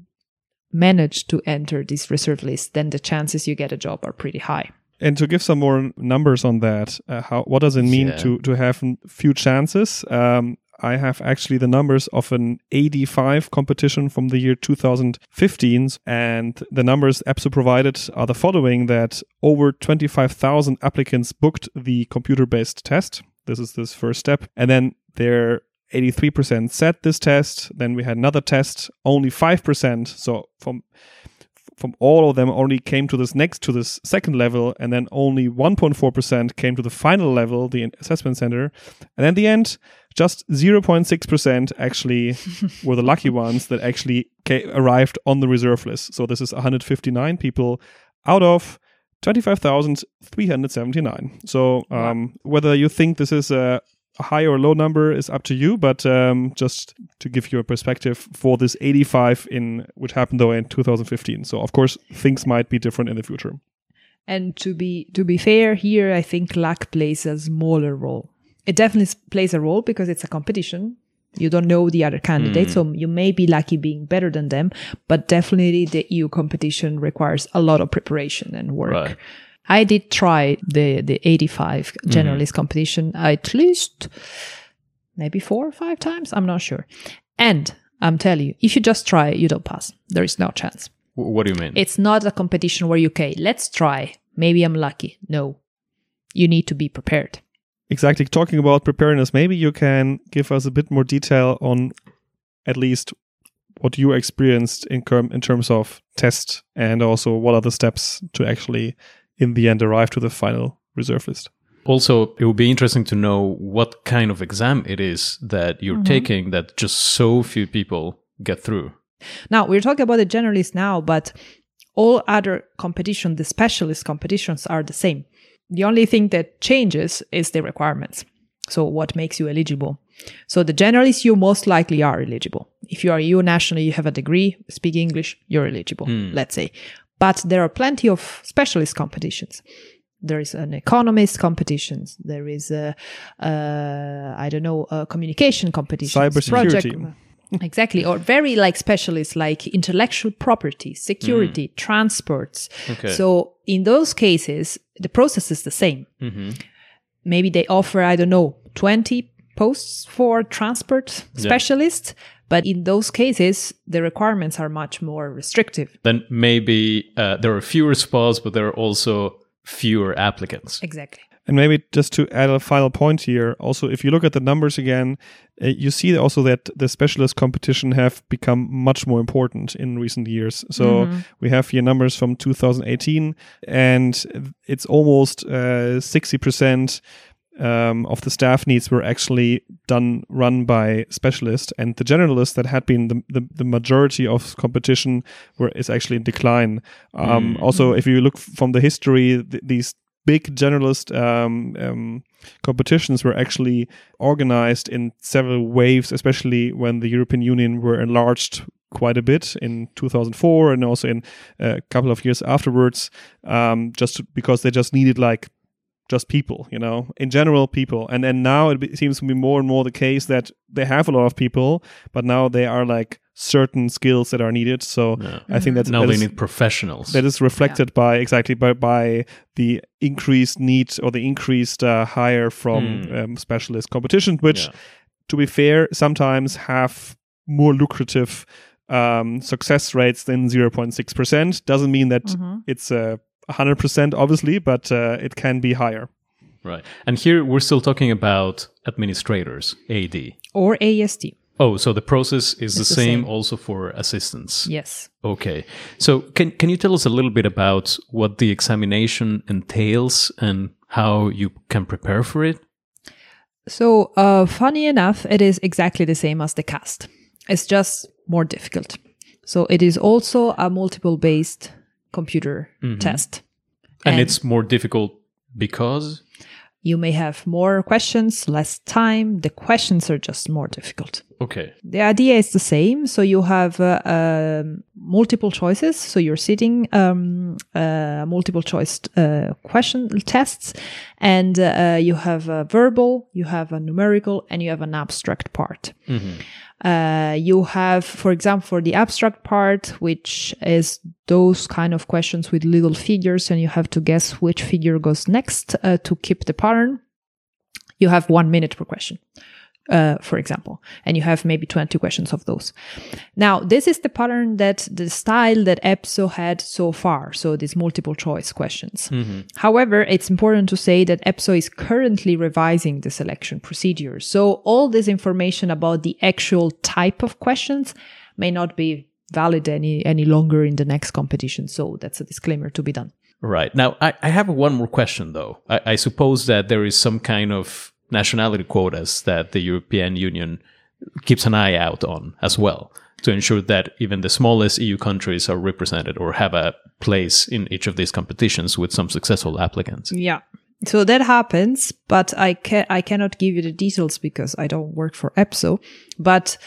Speaker 3: manage to enter this reserve list, then the chances you get a job are pretty high.
Speaker 2: And to give some more numbers on that, uh, how what does it mean
Speaker 1: yeah.
Speaker 2: to to have few chances? Um, I have actually the numbers of an eighty-five competition from the year two thousand fifteen, and the numbers EPSO provided are the following: that over twenty-five thousand applicants booked the computer-based test. This is this first step. And then there eighty-three percent sat this test. Then we had another test, only five percent. So from from all of them only came to this next to this second level, and then only one point four percent came to the final level, the assessment center. And at the end, just zero point six percent actually were the lucky ones that actually came, arrived on the reserve list. So this is one hundred fifty-nine people out of twenty-five thousand three hundred seventy-nine. So um, wow. Whether you think this is a A high or low number is up to you, but um, just to give you a perspective for this eighty-five in which happened though in two thousand fifteen. So of course things might be different in the future.
Speaker 3: And to be to be fair here, I think luck plays a smaller role. It definitely plays a role because it's a competition. You don't know the other candidates, mm. so you may be lucky being better than them, but definitely the E U competition requires a lot of preparation and work.
Speaker 1: Right.
Speaker 3: I did try the, the eighty-five generalist mm-hmm. competition at least maybe four or five times. I'm not sure. And I'm telling you, if you just try, you don't pass. There is no chance.
Speaker 1: What do you mean?
Speaker 3: It's not a competition where you, okay, let's try. Maybe I'm lucky. No, you need to be prepared.
Speaker 2: Exactly. Talking about preparedness, maybe you can give us a bit more detail on at least what you experienced in, term, in terms of test, and also what are the steps to actually in the end arrive to the final reserve list.
Speaker 1: Also, it would be interesting to know what kind of exam it is that you're mm-hmm. taking that just so few people get through.
Speaker 3: Now, we're talking about the generalist now, but all other competition, the specialist competitions are the same. The only thing that changes is the requirements. So what makes you eligible? So the generalists, you most likely are eligible. If you are E U national, you have a degree, speak English, you're eligible, mm. let's say. But there are plenty of specialist competitions. There is an economist competitions. There is a, uh, I don't know, a communication competition.
Speaker 2: Cybersecurity.
Speaker 3: Exactly. Or very like specialists like intellectual property, security, mm. transports.
Speaker 1: Okay.
Speaker 3: So in those cases, the process is the same.
Speaker 1: Mm-hmm.
Speaker 3: Maybe they offer, I don't know, twenty posts for transport specialists. Yeah. But in those cases, the requirements are much more restrictive.
Speaker 1: Then maybe uh, there are fewer spots, but there are also fewer applicants.
Speaker 3: Exactly.
Speaker 2: And maybe just to add a final point here, also, if you look at the numbers again, uh, you see also that the specialist competition have become much more important in recent years. So mm-hmm. we have here numbers from two thousand eighteen, and it's almost uh, sixty percent um, of the staff needs were actually done run by specialists, and the generalists that had been the, the, the majority of competition were is actually in decline. Um, mm-hmm. Also, if you look from the history, th- these big generalist um, um, competitions were actually organized in several waves, especially when the European Union were enlarged quite a bit in two thousand four and also in a couple of years afterwards, um, just to, because they just needed like just people, you know, in general people. And then now it be, seems to be more and more the case that they have a lot of people, but now they are like certain skills that are needed. So yeah. I think that's
Speaker 1: now
Speaker 2: that
Speaker 1: they
Speaker 2: is,
Speaker 1: need professionals.
Speaker 2: That is reflected yeah. by exactly by, by the increased need or the increased uh, hire from mm. um, specialist competition, which, yeah. to be fair, sometimes have more lucrative um, success rates than zero point six percent. Doesn't mean that mm-hmm. it's a uh, one hundred percent obviously, but uh, it can be higher.
Speaker 1: Right. And here we're still talking about administrators, A D.
Speaker 3: Or A S T.
Speaker 1: Oh, so the process is the, the same,
Speaker 3: same
Speaker 1: also for assistants?
Speaker 3: Yes.
Speaker 1: Okay. So can can you tell us a little bit about what the examination entails and how you can prepare for it?
Speaker 3: So, uh, funny enough, it is exactly the same as the CAST. It's just more difficult. So it is also a multiple-based computer mm-hmm. test.
Speaker 1: And, and it's more difficult because?
Speaker 3: You may have more questions, less time. The questions are just more difficult.
Speaker 1: Okay.
Speaker 3: The idea is the same. So you have uh, uh, multiple choices. So you're sitting um, uh, multiple choice uh, question tests, and uh, you have a verbal, you have a numerical, and you have an abstract part. Mm-hmm. Uh, you have, for example, for the abstract part, which is those kind of questions with little figures, and you have to guess which figure goes next uh, to keep the pattern. You have one minute per question, uh, for example, and you have maybe twenty questions of those. Now, this is the pattern that the style that EPSO had so far. So these multiple choice questions. Mm-hmm. However, it's important to say that EPSO is currently revising the selection procedure. So all this information about the actual type of questions may not be valid any, any longer in the next competition. So that's a disclaimer to be done.
Speaker 1: Right. Now, I, I have one more question, though. I, I suppose that there is some kind of nationality quotas that the European Union keeps an eye out on as well to ensure that even the smallest E U countries are represented or have a place in each of these competitions with some successful applicants.
Speaker 3: Yeah. So that happens, but I can I cannot give you the details because I don't work for EPSO. But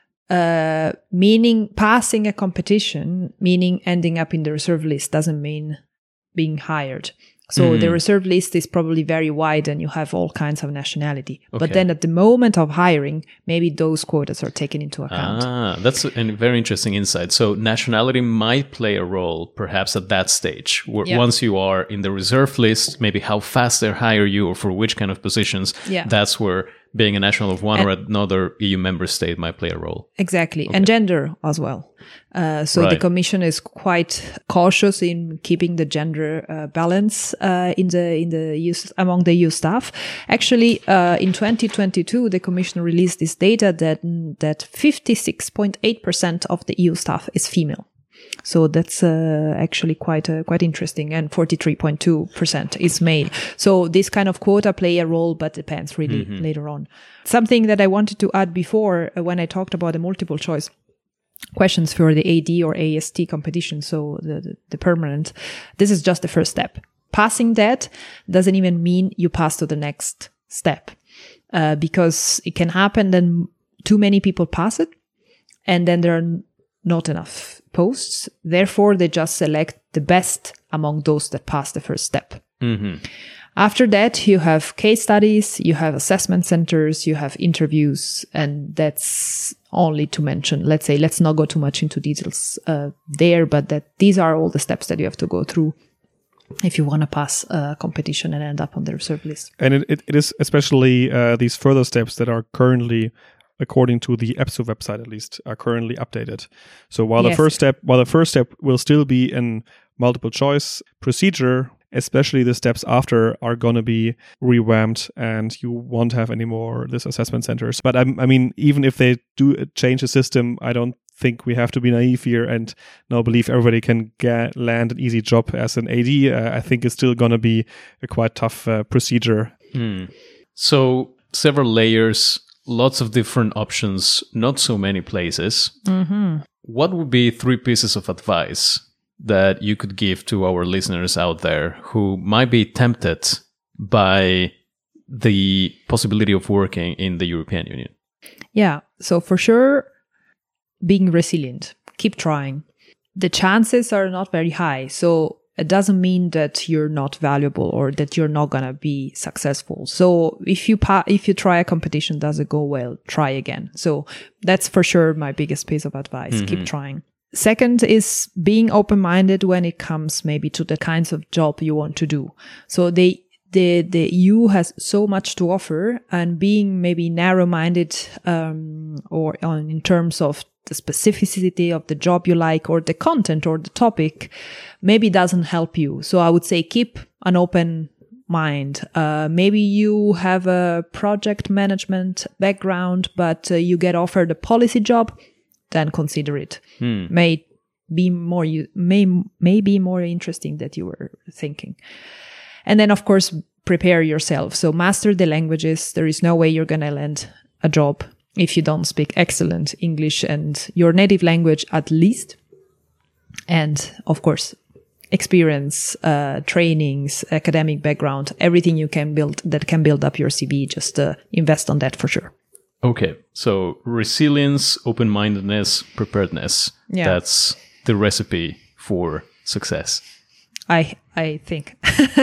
Speaker 3: uh, meaning passing a competition, meaning ending up in the reserve list, doesn't mean being hired. So mm. the reserve list is probably very wide and you have all kinds of nationality. Okay. But then at the moment of hiring, maybe those quotas are taken into account.
Speaker 1: Ah, that's a very interesting insight. So nationality might play a role perhaps at that stage. Where yeah. Once you are in the reserve list, maybe how fast they hire you or for which kind of positions,
Speaker 3: yeah.
Speaker 1: that's where being a national of one and, or another E U member state might play a role.
Speaker 3: Exactly. Okay. And gender as well. Uh, so right. the Commission is quite cautious in keeping the gender uh, balance uh, in the in the E U, among the E U staff. Actually, uh, in twenty twenty-two, the Commission released this data that that fifty-six point eight percent of the E U staff is female. So that's uh, actually quite uh, quite interesting, and forty-three point two percent is male. So this kind of quota play a role, but depends really mm-hmm. later on. Something that I wanted to add before uh, when I talked about the multiple choice questions for the A D or A S T competition, so the, the, the permanent, this is just the first step. Passing that doesn't even mean you pass to the next step, uh, because it can happen that too many people pass it, and then there are not enough posts. Therefore, they just select the best among those that pass the first step. Mm-hmm. After that, you have case studies, you have assessment centers, you have interviews, and that's only to mention. Let's say, let's not go too much into details uh, there, but that these are all the steps that you have to go through if you want to pass a competition and end up on the reserve list.
Speaker 2: And it, it, it is especially uh, these further steps that are currently, according to the EPSO website at least, are currently updated. So while yes. the first step, while the first step will still be in multiple choice procedure, especially the steps after are going to be revamped, and you won't have any more this assessment centers. But I, I mean, even if they do change the system, I don't think we have to be naive here and now believe everybody can get, land an easy job as an A D. Uh, I think it's still going to be a quite tough uh, procedure.
Speaker 1: Mm. So several layers, lots of different options, not so many places.
Speaker 3: Mm-hmm.
Speaker 1: What would be three pieces of advice that you could give to our listeners out there who might be tempted by the possibility of working in the European Union?
Speaker 3: Yeah, so for sure, being resilient, keep trying. The chances are not very high, so it doesn't mean that you're not valuable or that you're not gonna be successful. So if you pa- if you try a competition, doesn't go well, try again. So that's for sure my biggest piece of advice. Mm-hmm. Keep trying. Second is being open-minded when it comes maybe to the kinds of job you want to do. So they the the E U has so much to offer, and being maybe narrow-minded um, or on in terms of the specificity of the job you like or the content or the topic maybe doesn't help you. So I would say keep an open mind. Uh, maybe you have a project management background, but uh, you get offered a policy job, then consider it.
Speaker 1: Hmm.
Speaker 3: May be more may may be more interesting than you were thinking. And then, of course, prepare yourself. So master the languages. There is no way you're going to land a job if you don't speak excellent English and your native language at least. And of course, experience, uh, trainings, academic background, everything you can build that can build up your C V, just uh, invest on that for sure.
Speaker 1: Okay, so resilience, open-mindedness, preparedness. Yeah. That's the recipe for success.
Speaker 3: I I think.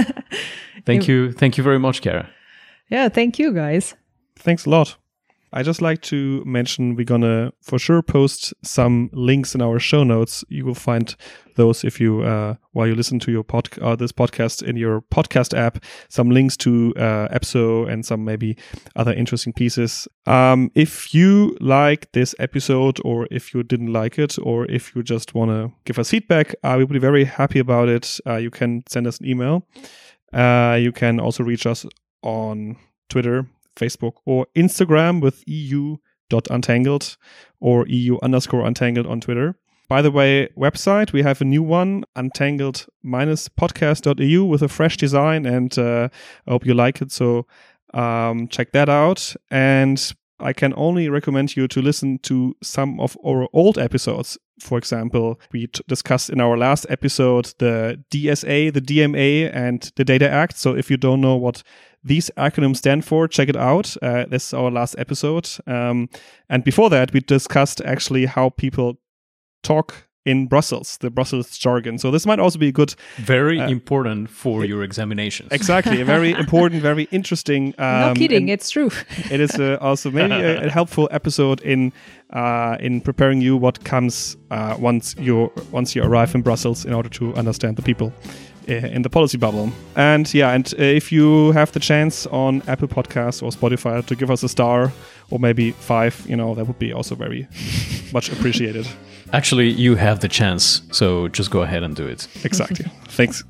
Speaker 1: Thank you. Thank you very much, Chiara.
Speaker 3: Yeah, thank you, guys.
Speaker 2: Thanks a lot. I just like to mention we're gonna for sure post some links in our show notes. You will find those if you uh, while you listen to your pod uh, this podcast in your podcast app. Some links to uh, EPSO and some maybe other interesting pieces. Um, if you like this episode, or if you didn't like it, or if you just want to give us feedback, uh, we would be very happy about it. Uh, you can send us an email. Uh, you can also reach us on Twitter, Facebook, or Instagram with E U dot untangled or E U underscore untangled on Twitter. By the way, website, we have a new one, untangled dash podcast dot E U, with a fresh design, and uh, I hope you like it. So um, check that out. And I can only recommend you to listen to some of our old episodes. For example, we t- discussed in our last episode the D S A, the D M A, and the Data Act. So if you don't know what these acronyms stand for, check it out. Uh, this is our last episode. Um, and before that, we discussed actually how people talk in Brussels, the Brussels jargon. So this might also be a good...
Speaker 1: Very uh, important for
Speaker 2: it,
Speaker 1: your examinations.
Speaker 2: Exactly. A very important, very interesting... Um,
Speaker 3: no kidding, it's true.
Speaker 2: It is uh, also maybe a, a helpful episode in uh, in preparing you what comes uh, once you once you arrive in Brussels, in order to understand the people in the policy bubble. And yeah, and uh, if you have the chance on Apple Podcasts or Spotify to give us a star, or maybe five, you know, that would be also very much appreciated.
Speaker 1: Actually, you have the chance, so just go ahead and do it.
Speaker 2: Exactly. Thanks.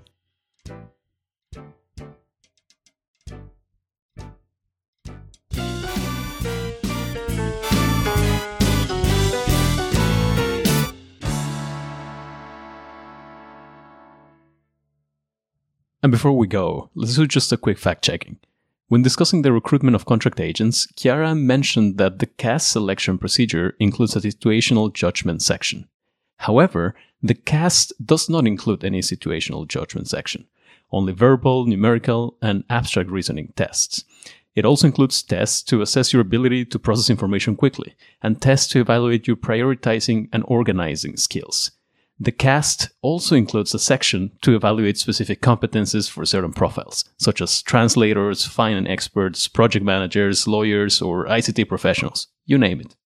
Speaker 1: And before we go, let's do just a quick fact-checking. When discussing the recruitment of contract agents, Chiara mentioned that the C A S selection procedure includes a situational judgment section. However, the C A S does not include any situational judgment section, only verbal, numerical, and abstract reasoning tests. It also includes tests to assess your ability to process information quickly, and tests to evaluate your prioritizing and organizing skills. The C A S also includes a section to evaluate specific competences for certain profiles, such as translators, finance experts, project managers, lawyers, or I C T professionals, you name it.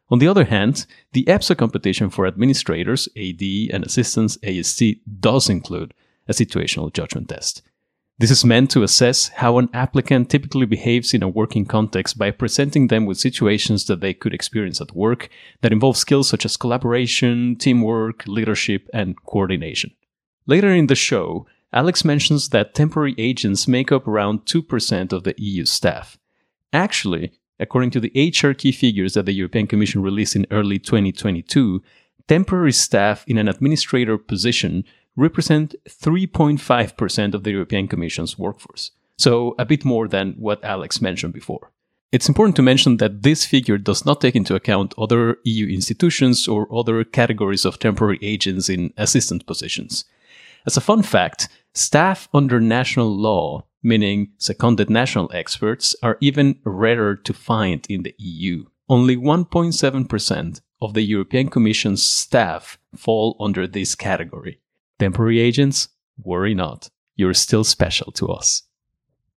Speaker 1: On the other hand, the EPSA competition for administrators, A D, and assistants, A S T, does include a situational judgment test. This is meant to assess how an applicant typically behaves in a working context by presenting them with situations that they could experience at work that involve skills such as collaboration, teamwork, leadership, and coordination. Later in the show, Alex mentions that temporary agents make up around two percent of the E U staff. Actually, according to the H R key figures that the European Commission released in early twenty twenty-two, temporary staff in an administrator position represent three point five percent of the European Commission's workforce, so a bit more than what Alex mentioned before. It's important to mention that this figure does not take into account other E U institutions or other categories of temporary agents in assistant positions. As a fun fact, staff under national law, meaning seconded national experts, are even rarer to find in the E U. Only one point seven percent of the European Commission's staff fall under this category. Temporary agents, worry not. You're still special to us.